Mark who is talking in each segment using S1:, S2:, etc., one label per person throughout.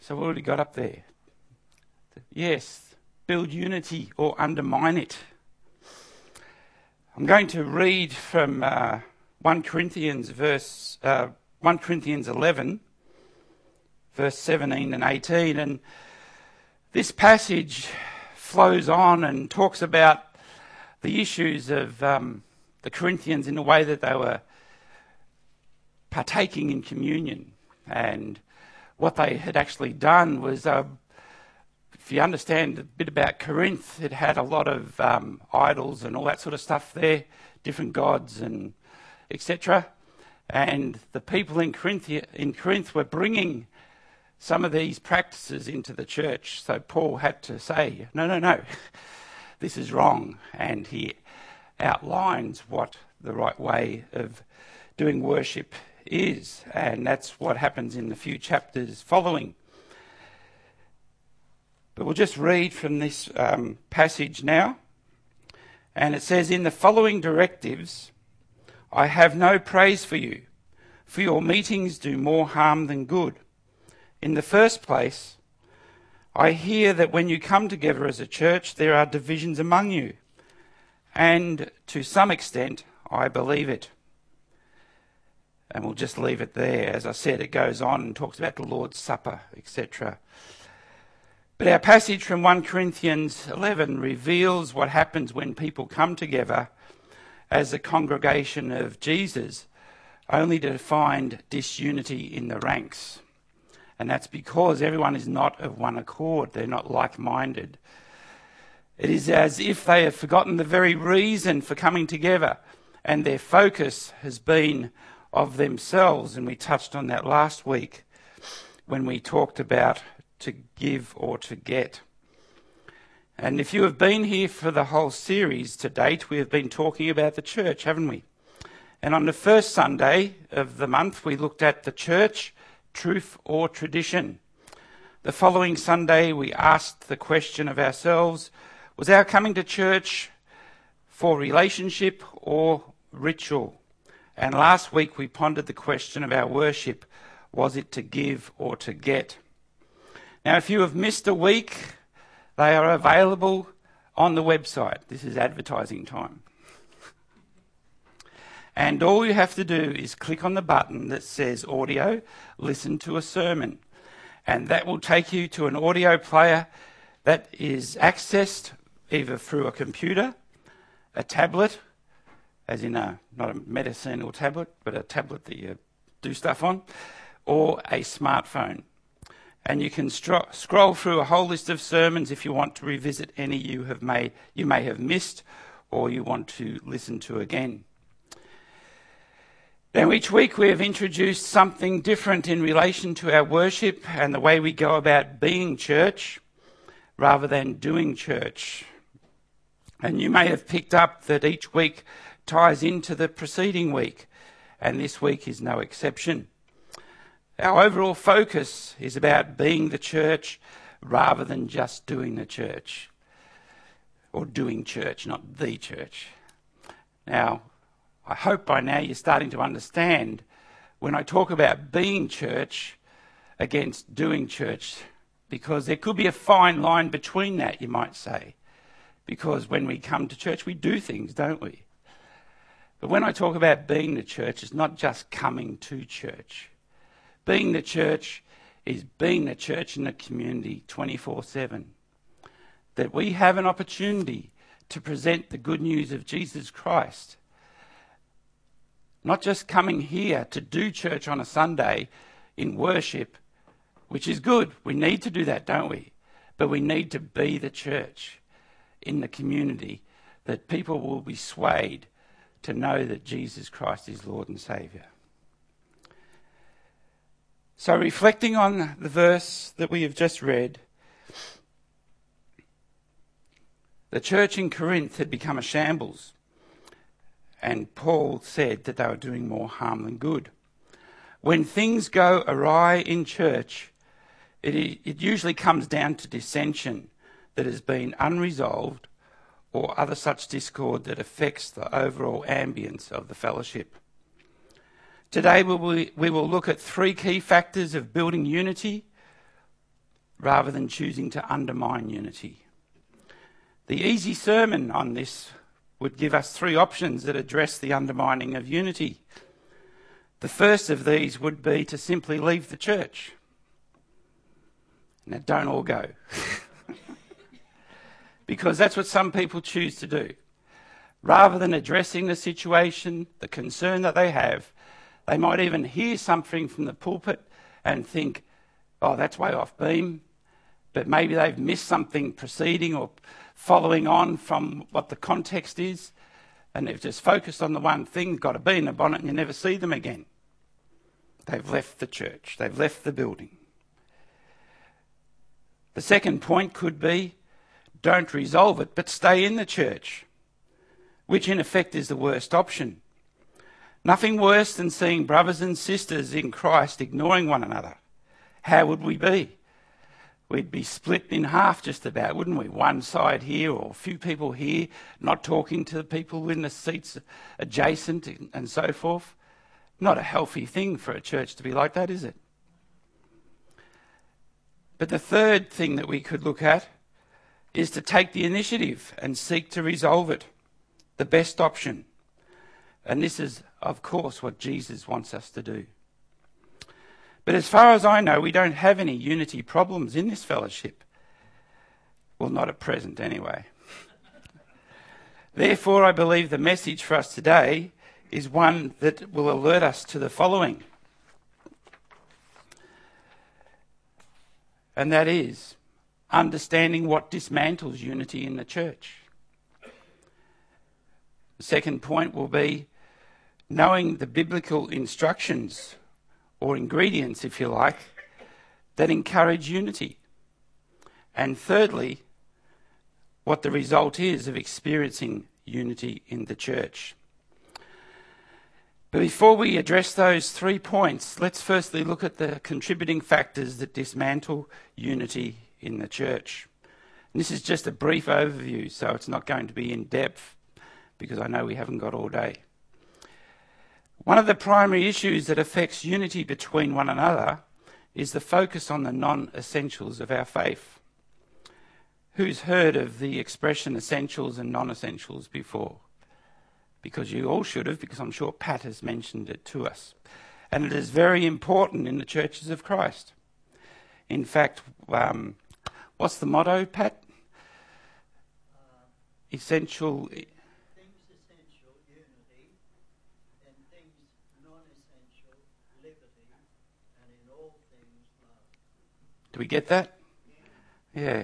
S1: So what have we got up there? Yes, build unity or undermine it. I'm going to read from 1 Corinthians 11, verse 17 and 18. And this passage flows on and talks about the issues of the Corinthians in the way that they were partaking in communion. And what they had actually done was, if you understand a bit about Corinth, it had a lot of idols and all that sort of stuff there, different gods and etc. And the people in Corinth were bringing some of these practices into the church. So Paul had to say, no, this is wrong. And he outlines what the right way of doing worship is. And that's what happens in the few chapters following. But we'll just read from this passage now. And it says, "In the following directives, I have no praise for you, for your meetings do more harm than good. In the first place, I hear that when you come together as a church, there are divisions among you. And to some extent, I believe it." And we'll just leave it there. As I said, it goes on and talks about the Lord's Supper, etc. But our passage from 1 Corinthians 11 reveals what happens when people come together as a congregation of Jesus, only to find disunity in the ranks. And that's because everyone is not of one accord. They're not like-minded. It is as if they have forgotten the very reason for coming together, and their focus has been of themselves. And we touched on that last week when we talked about to give or to get. And if you have been here for the whole series to date, we have been talking about the church, haven't we? And on the first Sunday of the month, we looked at the church, truth or tradition. The following Sunday, we asked the question of ourselves, was our coming to church for relationship or ritual? And last week, we pondered the question of our worship, was it to give or to get? Now, if you have missed a week, they are available on the website. This is advertising time. And all you have to do is click on the button that says audio, listen to a sermon. And that will take you to an audio player that is accessed either through a computer, a tablet, as in not a medicinal tablet, but a tablet that you do stuff on, or a smartphone. And you can scroll through a whole list of sermons if you want to revisit any you may have missed or you want to listen to again. Now, each week we have introduced something different in relation to our worship and the way we go about being church rather than doing church. And you may have picked up that each week ties into the preceding week, and this week is no exception. Our overall focus is about being the church rather than just doing the church, or doing church, not the church. Now, I hope by now you're starting to understand when I talk about being church against doing church, because there could be a fine line between that, you might say. Because when we come to church, we do things, don't we? But when I talk about being the church, it's not just coming to church. Being the church is being the church in the community 24/7. That we have an opportunity to present the good news of Jesus Christ. Not just coming here to do church on a Sunday in worship, which is good. We need to do that, don't we? But we need to be the church in the community, that people will be swayed to know that Jesus Christ is Lord and Saviour. So reflecting on the verse that we have just read, the church in Corinth had become a shambles, and Paul said that they were doing more harm than good. When things go awry in church, it usually comes down to dissension that has been unresolved or other such discord that affects the overall ambience of the fellowship. Today we will look at three key factors of building unity rather than choosing to undermine unity. The easy sermon on this would give us three options that address the undermining of unity. The first of these would be to simply leave the church. Now, don't all go. Because that's what some people choose to do. Rather than addressing the situation, the concern that they have, they might even hear something from the pulpit and think, oh, that's way off beam. But maybe they've missed something preceding or following on from what the context is, and they've just focused on the one thing, got a bee in the bonnet, and you never see them again. They've left the church. They've left the building. The second point could be, don't resolve it, but stay in the church, which in effect is the worst option. Nothing worse than seeing brothers and sisters in Christ ignoring one another. How would we be? We'd be split in half just about, wouldn't we? One side here or a few people here, not talking to the people in the seats adjacent and so forth. Not a healthy thing for a church to be like that, is it? But the third thing that we could look at is to take the initiative and seek to resolve it. The best option. And this is, of course, what Jesus wants us to do. But as far as I know, we don't have any unity problems in this fellowship. Well, not at present anyway. Therefore, I believe the message for us today is one that will alert us to the following. And that is understanding what dismantles unity in the church. The second point will be knowing the biblical instructions or ingredients, if you like, that encourage unity. And thirdly, what the result is of experiencing unity in the church. But before we address those 3 points, let's firstly look at the contributing factors that dismantle unity in the church. And this is just a brief overview, so it's not going to be in depth, because I know we haven't got all day. One of the primary issues that affects unity between one another is the focus on the non-essentials of our faith. Who's heard of the expression essentials and non-essentials before? Because you all should have, because I'm sure Pat has mentioned it to us. And it is very important in the churches of Christ. In fact, what's the motto, Pat? Essential... Do we get that? Yeah.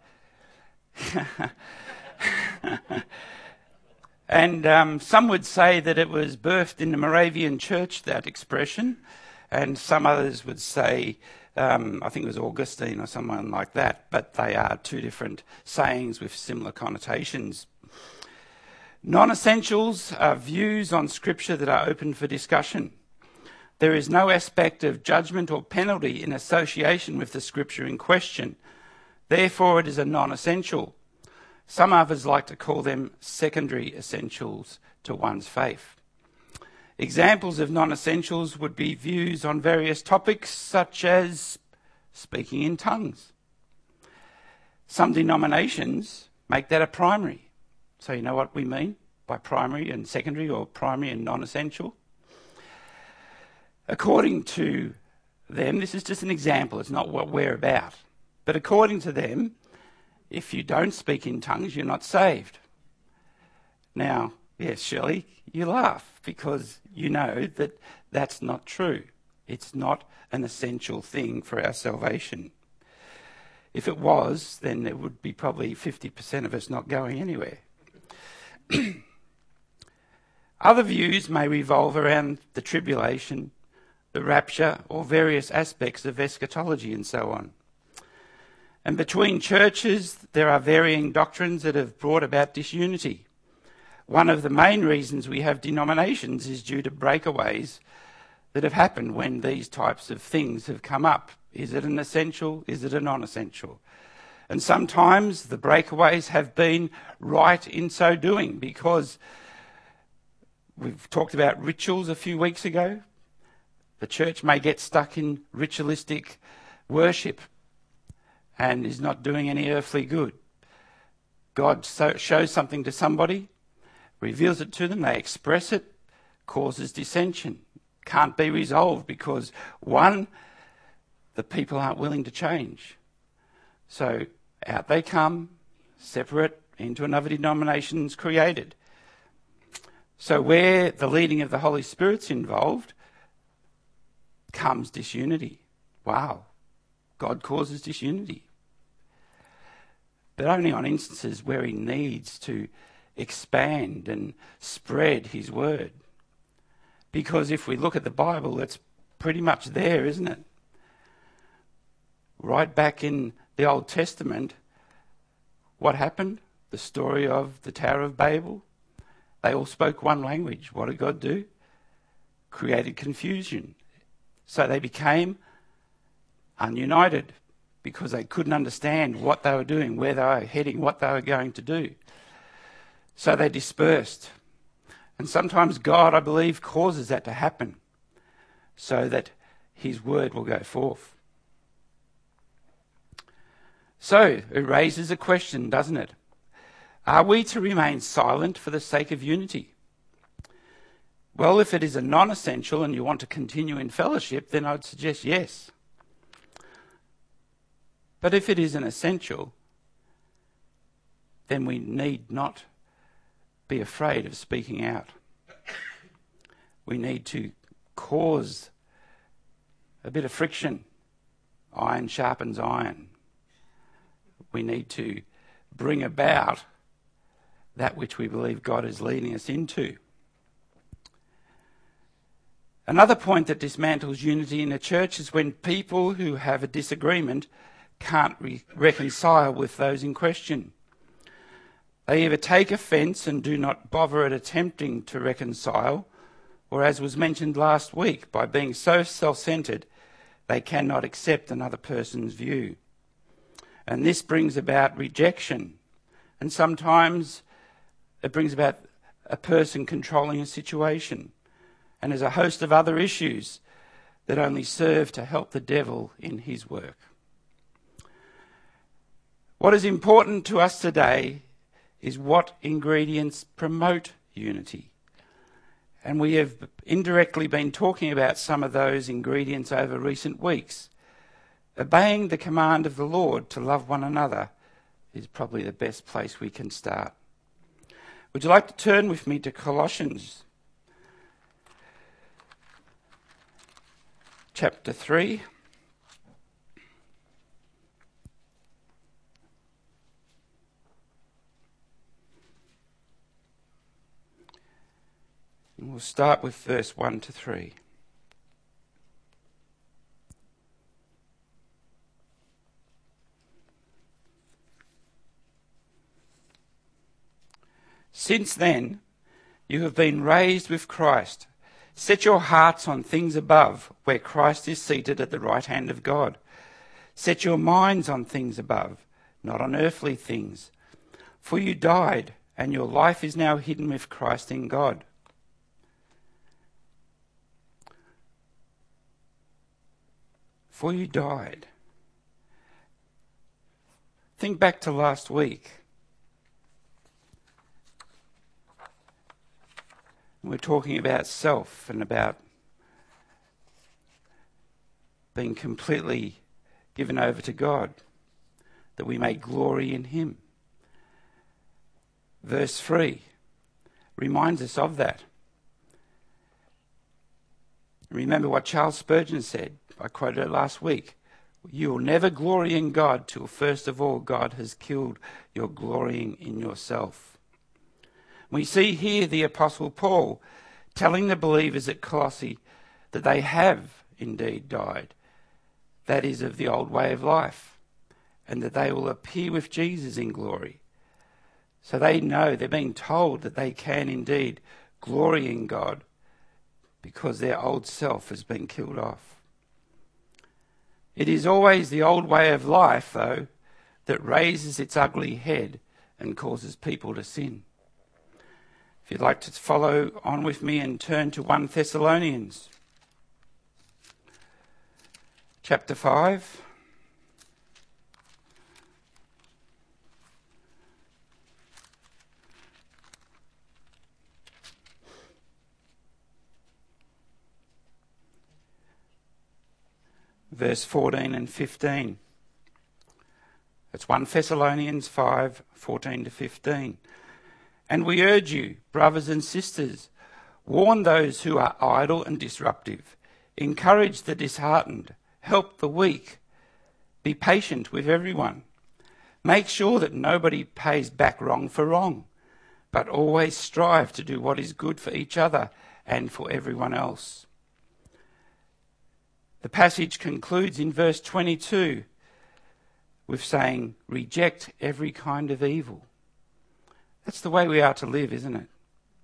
S1: And some would say that it was birthed in the Moravian church, that expression, and some others would say, I think it was Augustine or someone like that, but they are two different sayings with similar connotations. Non-essentials are views on Scripture that are open for discussion. There is no aspect of judgment or penalty in association with the Scripture in question. Therefore, it is a non-essential. Some others like to call them secondary essentials to one's faith. Examples of non-essentials would be views on various topics, such as speaking in tongues. Some denominations make that a primary. So you know what we mean by primary and secondary, or primary and non-essential? According to them, this is just an example, it's not what we're about. But according to them, if you don't speak in tongues, you're not saved. Now, yes, Shirley, you laugh because you know that that's not true. It's not an essential thing for our salvation. If it was, then there would be probably 50% of us not going anywhere. Other views may revolve around the tribulation, the rapture, or various aspects of eschatology and so on. And between churches, there are varying doctrines that have brought about disunity. One of the main reasons we have denominations is due to breakaways that have happened when these types of things have come up. Is it an essential? Is it a non-essential? And sometimes the breakaways have been right in so doing, because we've talked about rituals a few weeks ago. The church may get stuck in ritualistic worship, and is not doing any earthly good. God shows something to somebody, reveals it to them, they express it, causes dissension. Can't be resolved because, one, the people aren't willing to change. So out they come, separate, into another denomination's created. So where the leading of the Holy Spirit's involved, comes disunity. Wow, God causes disunity. But only on instances where he needs to expand and spread his word. Because if we look at the Bible, it's pretty much there, isn't it? Right back in the Old Testament, what happened? The story of the Tower of Babel. They all spoke one language. What did God do? Created confusion. So they became ununited because they couldn't understand what they were doing, where they were heading, what they were going to do. So they dispersed. And sometimes God, I believe, causes that to happen so that his word will go forth. So it raises a question, doesn't it? Are we to remain silent for the sake of unity? Well, if it is a non-essential and you want to continue in fellowship, then I'd suggest yes. But if it is an essential, then we need not be afraid of speaking out. We need to cause a bit of friction. Iron sharpens iron. We need to bring about that which we believe God is leading us into. Another point that dismantles unity in a church is when people who have a disagreement can't reconcile with those in question. They either take offence and do not bother at attempting to reconcile, or as was mentioned last week, by being so self-centred, they cannot accept another person's view. And this brings about rejection. And sometimes it brings about a person controlling a situation. And there's a host of other issues that only serve to help the devil in his work. What is important to us today is what ingredients promote unity. And we have indirectly been talking about some of those ingredients over recent weeks. Obeying the command of the Lord to love one another is probably the best place we can start. Would you like to turn with me to Colossians chapter 3? And we'll start with verse 1 to 3. Since then, you have been raised with Christ. Set your hearts on things above, where Christ is seated at the right hand of God. Set your minds on things above, not on earthly things. For you died, and your life is now hidden with Christ in God. For you died. Think back to last week. We're talking about self and about being completely given over to God, that we may glory in him. Verse 3 reminds us of that. Remember what Charles Spurgeon said. I quoted it last week. You will never glory in God till first of all God has killed your glorying in yourself. We see here the Apostle Paul telling the believers at Colossae that they have indeed died, that is, of the old way of life, and that they will appear with Jesus in glory. So they know, they're being told that they can indeed glory in God because their old self has been killed off. It is always the old way of life, though, that raises its ugly head and causes people to sin. If you'd like to follow on with me and turn to 1 Thessalonians chapter 5. verse 14 and 15. It's 1 Thessalonians 5, 14 to 15. And we urge you, brothers and sisters, warn those who are idle and disruptive, encourage the disheartened, help the weak, be patient with everyone. Make sure that nobody pays back wrong for wrong, but always strive to do what is good for each other and for everyone else. The passage concludes in verse 22 with saying, reject every kind of evil. That's the way we are to live, isn't it?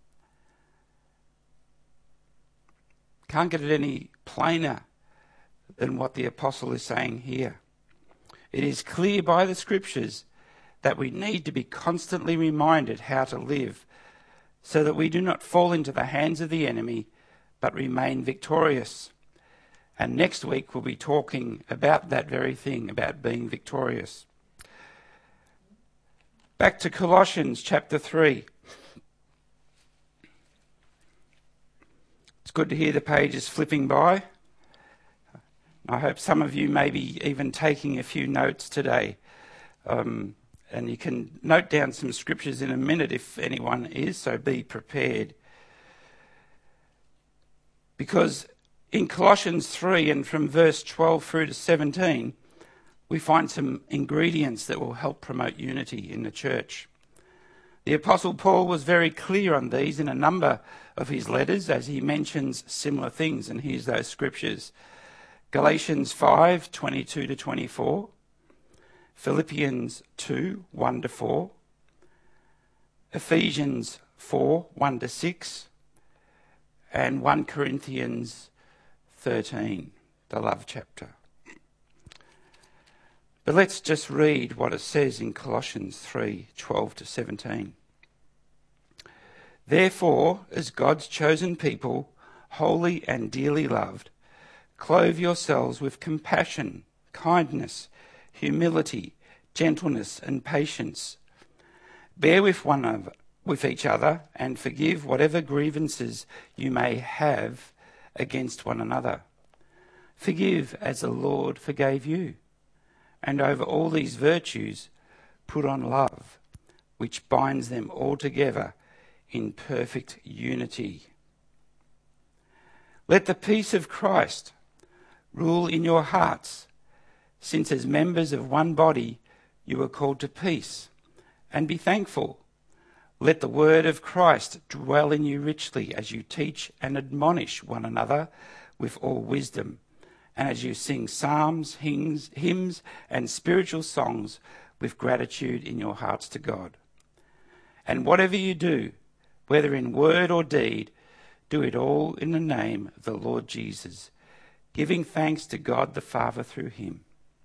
S1: Can't get it any plainer than what the apostle is saying here. It is clear by the scriptures that we need to be constantly reminded how to live so that we do not fall into the hands of the enemy but remain victorious. And next week we'll be talking about that very thing, about being victorious. Back to Colossians chapter 3. It's good to hear the pages flipping by. I hope some of you may be even taking a few notes today. And you can note down some scriptures in a minute if anyone is, so be prepared. Because in Colossians 3 and from verse 12 through to 17, we find some ingredients that will help promote unity in the church. The Apostle Paul was very clear on these in a number of his letters as he mentions similar things, and here's those scriptures. Galatians 5, 22 to 24, Philippians 2, 1 to 4, Ephesians 4, 1 to 6, and 1 Corinthians 13, the love chapter. But let's just read what it says in Colossians 3, 12 to 17. Therefore, as God's chosen people, holy and dearly loved, clothe yourselves with compassion, kindness, humility, gentleness, and patience. Bear with each other and forgive whatever grievances you may have against one another. Forgive as the Lord forgave you. And over all these virtues, put on love, which binds them all together in perfect unity. Let the peace of Christ rule in your hearts, since as members of one body you are called to peace, and be thankful. Let the word of Christ dwell in you richly as you teach and admonish one another with all wisdom, and as you sing psalms, hymns, and spiritual songs with gratitude in your hearts to God. And whatever you do, whether in word or deed, do it all in the name of the Lord Jesus, giving thanks to God the Father through him.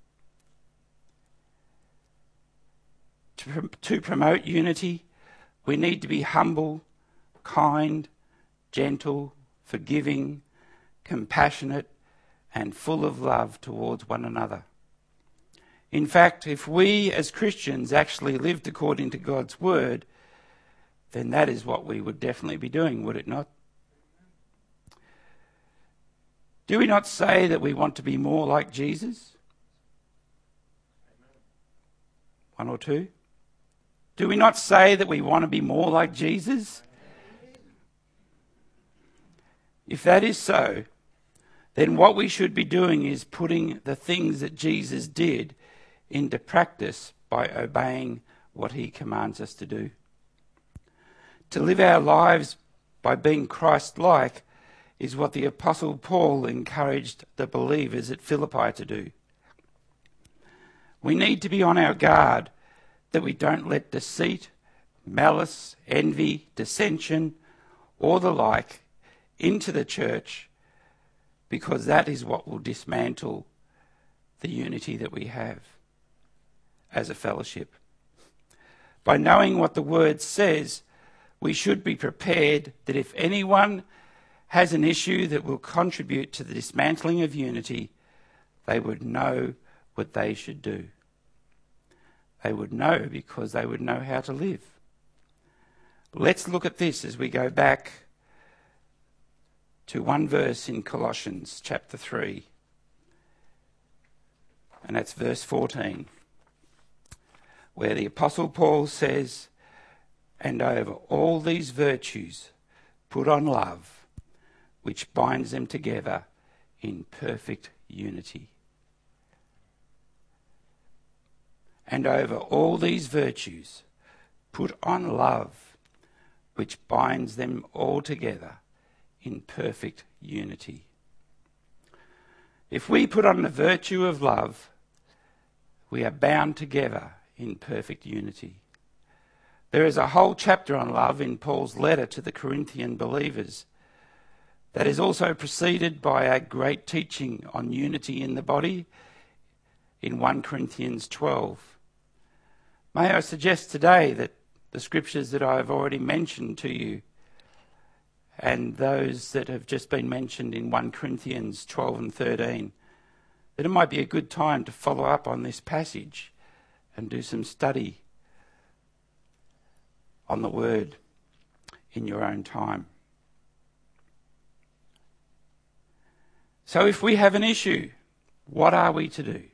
S1: To promote unity, we need to be humble, kind, gentle, forgiving, compassionate, and full of love towards one another. In fact, if we as Christians actually lived according to God's word, then that is what we would definitely be doing, would it not? Do we not say that we want to be more like Jesus? One or two? Do we not say that we want to be more like Jesus? If that is so, then what we should be doing is putting the things that Jesus did into practice by obeying what he commands us to do. To live our lives by being Christ-like is what the Apostle Paul encouraged the believers at Philippi to do. We need to be on our guard that we don't let deceit, malice, envy, dissension, or the like into the church, because that is what will dismantle the unity that we have as a fellowship. By knowing what the word says, we should be prepared that if anyone has an issue that will contribute to the dismantling of unity, they would know what they should do. They would know because they would know how to live. Let's look at this as we go back to one verse in Colossians chapter 3. And that's verse 14, where the Apostle Paul says, "And over all these virtues put on love, which binds them together in perfect unity." And over all these virtues put on love, which binds them all together in perfect unity. If we put on the virtue of love, we are bound together in perfect unity. There is a whole chapter on love in Paul's letter to the Corinthian believers that is also preceded by a great teaching on unity in the body in 1 Corinthians 12. May I suggest today that the scriptures that I have already mentioned to you and those that have just been mentioned in 1 Corinthians 12 and 13, that it might be a good time to follow up on this passage and do some study on the word in your own time. So if we have an issue, what are we to do?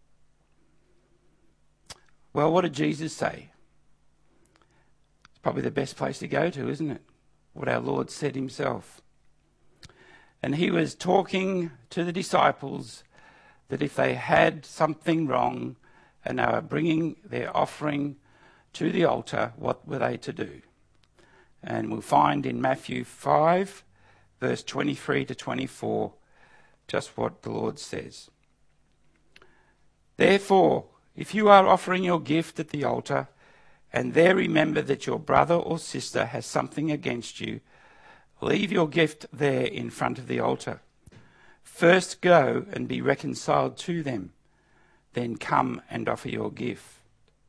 S1: Well, what did Jesus say? It's probably the best place to go to, isn't it? What our Lord said himself. And he was talking to the disciples that if they had something wrong and they were bringing their offering to the altar, what were they to do? And we'll find in Matthew 5, verse 23 to 24, just what the Lord says. "Therefore, if you are offering your gift at the altar, and there remember that your brother or sister has something against you, leave your gift there in front of the altar. First go and be reconciled to them, then come and offer your gift."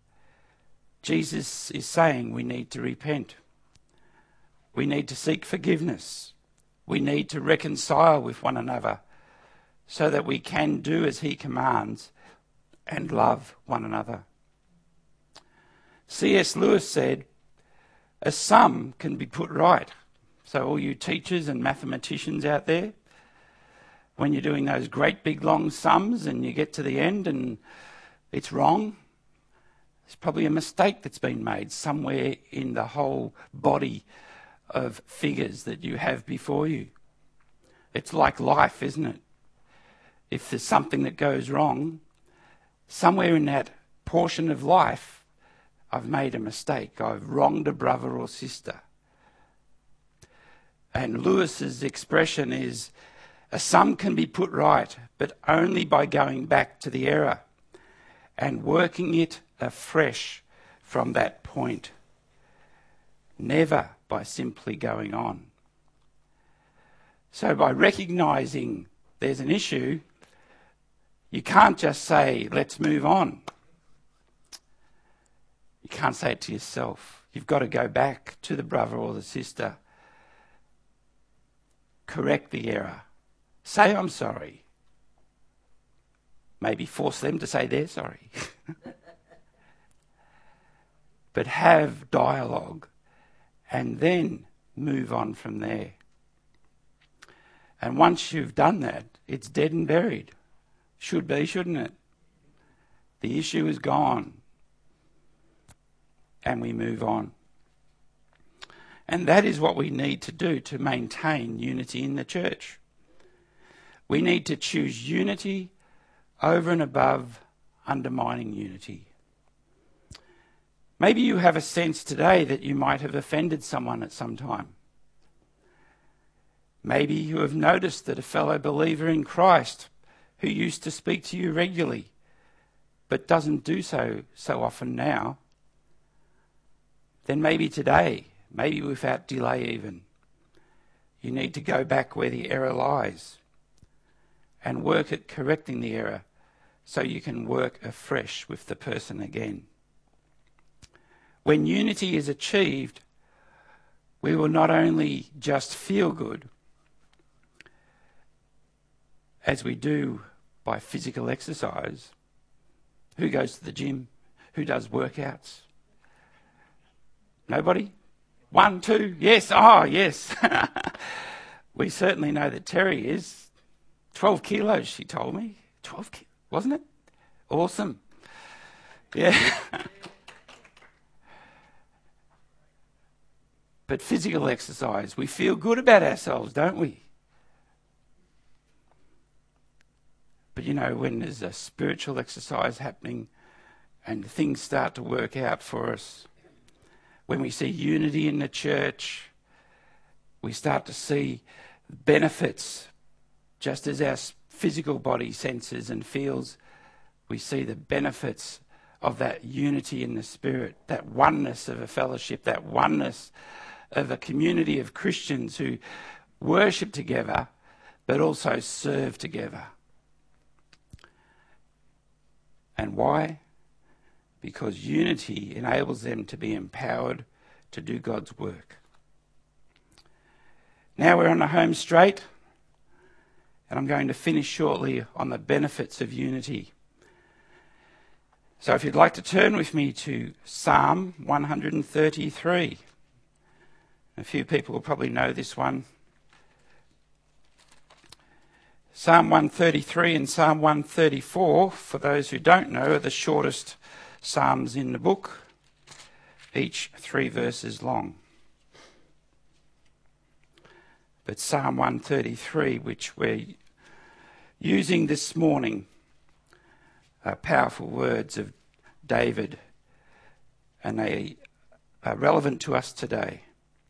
S1: Jesus is saying we need to repent. We need to seek forgiveness. We need to reconcile with one another so that we can do as he commands and love one another. C.S. Lewis said, "A sum can be put right." So all you teachers and mathematicians out there, when you're doing those great big long sums and you get to the end and it's wrong, there's probably a mistake that's been made somewhere in the whole body of figures that you have before you. It's like life, isn't it? If there's something that goes wrong, somewhere in that portion of life, I've made a mistake. I've wronged a brother or sister. And Lewis's expression is, a sum can be put right, but only by going back to the error and working it afresh from that point. Never by simply going on. So by recognising there's an issue, you can't just say, let's move on. You can't say it to yourself. You've got to go back to the brother or the sister. Correct the error. Say, I'm sorry. Maybe force them to say they're sorry. But have dialogue and then move on from there. And once you've done that, it's dead and buried. Should be, shouldn't it? The issue is gone. And we move on. And that is what we need to do to maintain unity in the church. We need to choose unity over and above undermining unity. Maybe you have a sense today that you might have offended someone at some time. Maybe you have noticed that a fellow believer in Christ who used to speak to you regularly but doesn't do so often now, then maybe today, maybe without delay even, you need to go back where the error lies and work at correcting the error so you can work afresh with the person again. When unity is achieved, we will not only just feel good, as we do by physical exercise. Who goes to the gym? Who does workouts? Nobody? 1, 2, yes, yes. We certainly know that Terry is. 12 kilos, she told me. 12 kilos, wasn't it? Awesome. Yeah. But physical exercise, we feel good about ourselves, don't we? But you know, when there's a spiritual exercise happening and things start to work out for us, when we see unity in the church, we start to see benefits, just as our physical body senses and feels, we see the benefits of that unity in the Spirit, that oneness of a fellowship, that oneness of a community of Christians who worship together but also serve together. And why? Because unity enables them to be empowered to do God's work. Now we're on the home straight, and I'm going to finish shortly on the benefits of unity. So if you'd like to turn with me to Psalm 133. A few people will probably know this one. Psalm 133 and Psalm 134, for those who don't know, are the shortest psalms in the book, each 3 verses long. But Psalm 133, which we're using this morning, are powerful words of David, and they are relevant to us today.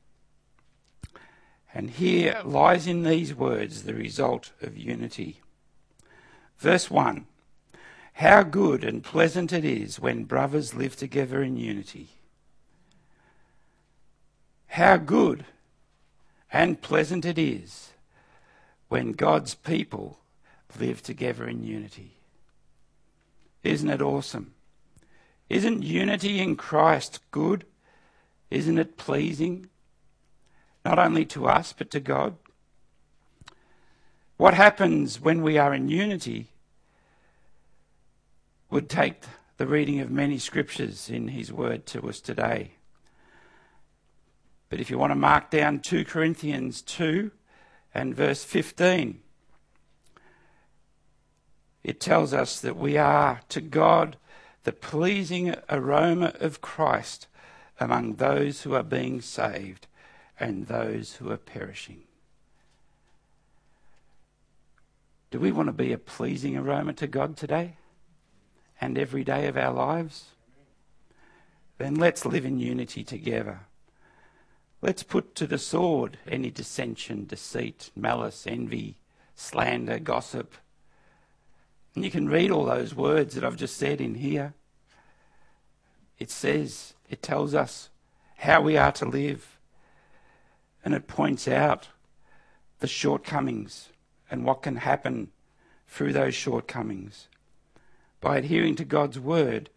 S1: And here lies in these words the result of unity. Verse 1, how good and pleasant it is when brothers live together in unity. How good and pleasant it is when God's people live together in unity. Isn't it awesome? Isn't unity in Christ good? Isn't it pleasing? Not only to us, but to God. What happens when we are in unity would take the reading of many scriptures in his word to us today. But if you want to mark down 2 Corinthians 2 and verse 15, it tells us that we are to God the pleasing aroma of Christ among those who are being saved and those who are perishing. Do we want to be a pleasing aroma to God today and every day of our lives? Then let's live in unity together. Let's put to the sword any dissension, deceit, malice, envy, slander, gossip. And you can read all those words that I've just said in here. It tells us how we are to live. And it points out the shortcomings and what can happen through those shortcomings. By adhering to God's word,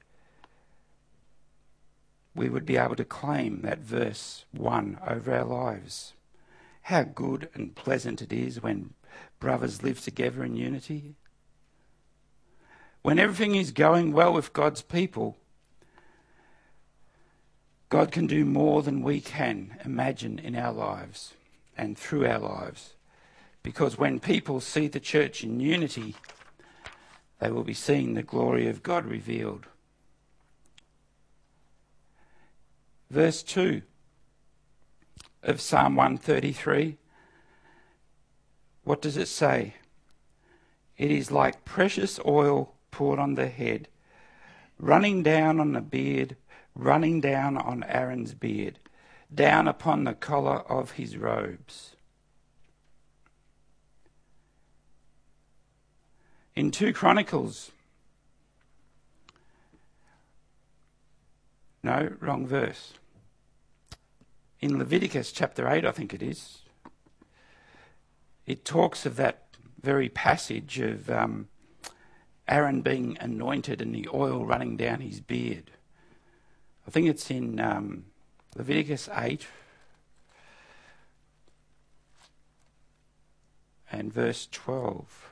S1: we would be able to claim that verse 1 over our lives. How good and pleasant it is when brothers live together in unity. When everything is going well with God's people, God can do more than we can imagine in our lives and through our lives. Because when people see the church in unity, they will be seeing the glory of God revealed. Verse 2 of Psalm 133, what does it say? It is like precious oil poured on the head, running down on the beard, running down on Aaron's beard, down upon the collar of his robes. In 2 Chronicles, no, wrong verse. In Leviticus chapter 8, I think it is, it talks of that very passage of Aaron being anointed and the oil running down his beard. I think it's in Leviticus 8 and verse 12.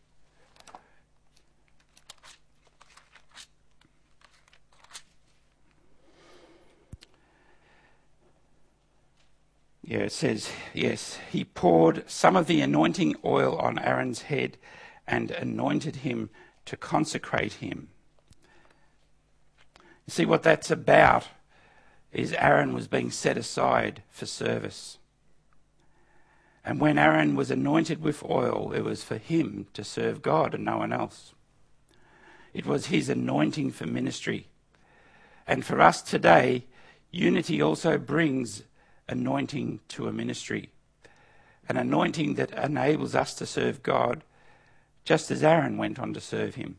S1: Yeah, it says, yes, he poured some of the anointing oil on Aaron's head and anointed him to consecrate him. You see, what that's about is Aaron was being set aside for service. And when Aaron was anointed with oil, it was for him to serve God and no one else. It was his anointing for ministry. And for us today, unity also brings anointing to a ministry. An anointing that enables us to serve God just as Aaron went on to serve him.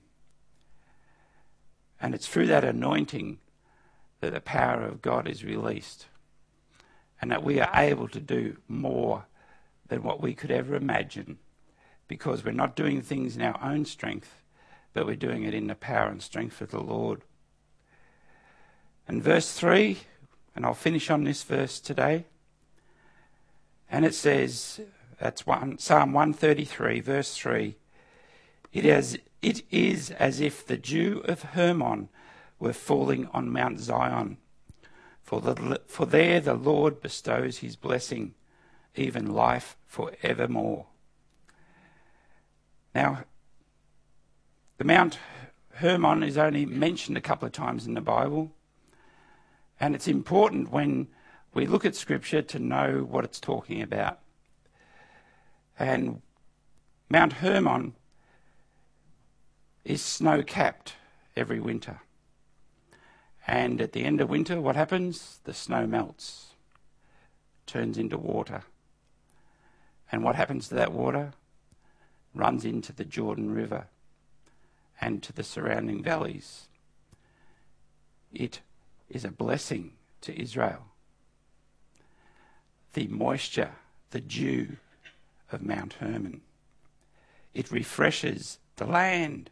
S1: And it's through that anointing that the power of God is released, and that we are able to do more than what we could ever imagine, because we're not doing things in our own strength, but we're doing it in the power and strength of the Lord. And verse 3, and I'll finish on this verse today, and it says, Psalm 133, verse 3, It is as if the dew of Hermon were falling on Mount Zion. For there the Lord bestows his blessing, even life forevermore. Now, the Mount Hermon is only mentioned a couple of times in the Bible, and it's important when we look at Scripture to know what it's talking about. And Mount Hermon is snow-capped every winter. And at the end of winter, what happens? The snow melts, turns into water. And what happens to that water? Runs into the Jordan River and to the surrounding valleys. It is a blessing to Israel. The moisture, the dew of Mount Hermon. It refreshes the land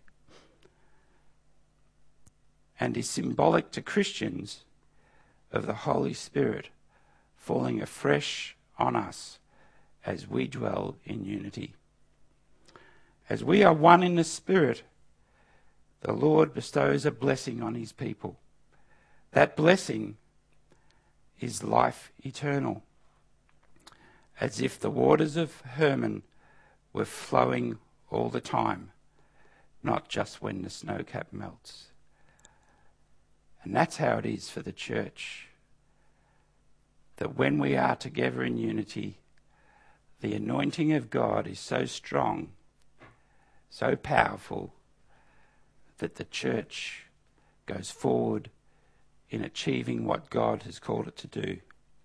S1: and is symbolic to Christians of the Holy Spirit falling afresh on us as we dwell in unity. As we are one in the Spirit, the Lord bestows a blessing on his people. That blessing is life eternal, as if the waters of Hermon were flowing all the time, not just when the snow cap melts. And that's how it is for the church, that when we are together in unity, the anointing of God is so strong, so powerful, that the church goes forward in achieving what God has called it to do.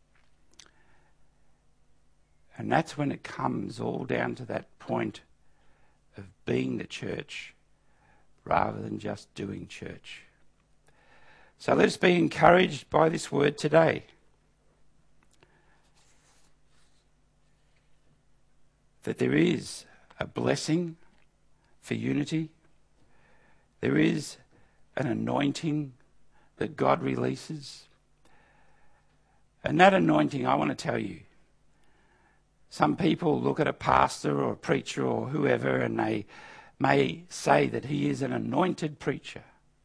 S1: And that's when it comes all down to that point of being the church rather than just doing church. So let us be encouraged by this word today. That there is a blessing for unity. There is an anointing that God releases. And that anointing, I want to tell you, some people look at a pastor or a preacher or whoever and they may say that he is an anointed preacher.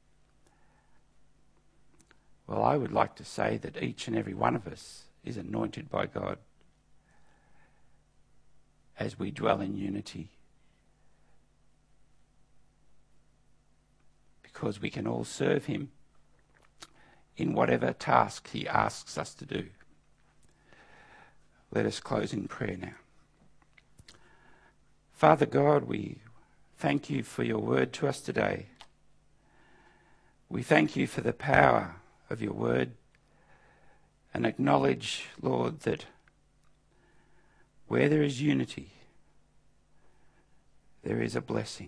S1: Well, I would like to say that each and every one of us is anointed by God as we dwell in unity. Because we can all serve him in whatever task he asks us to do. Let us close in prayer now. Father God, we thank you for your word to us today. We thank you for the power of your word and acknowledge, Lord, that where there is unity, there is a blessing.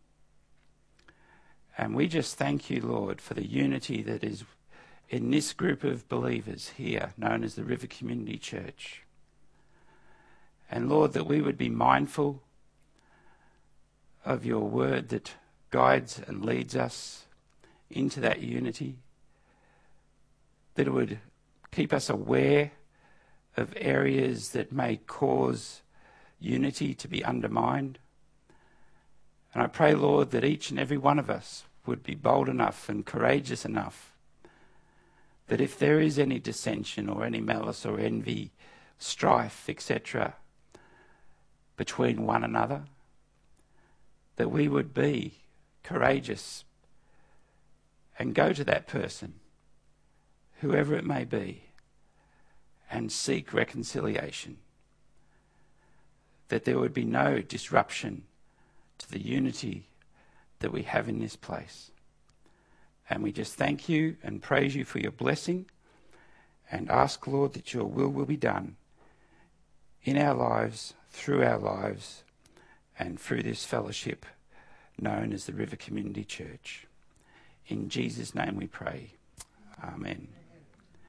S1: And we just thank you, Lord, for the unity that is in this group of believers here, known as the River Community Church. And Lord, that we would be mindful of your word that guides and leads us into that unity, that it would keep us aware of areas that may cause unity to be undermined. And I pray, Lord, that each and every one of us would be bold enough and courageous enough that if there is any dissension or any malice or envy, strife, etc., between one another, that we would be courageous and go to that person whoever it may be, and seek reconciliation, that there would be no disruption to the unity that we have in this place. And we just thank you and praise you for your blessing and ask, Lord, that your will be done in our lives, through our lives, and through this fellowship known as the River Community Church. In Jesus' name we pray. Amen.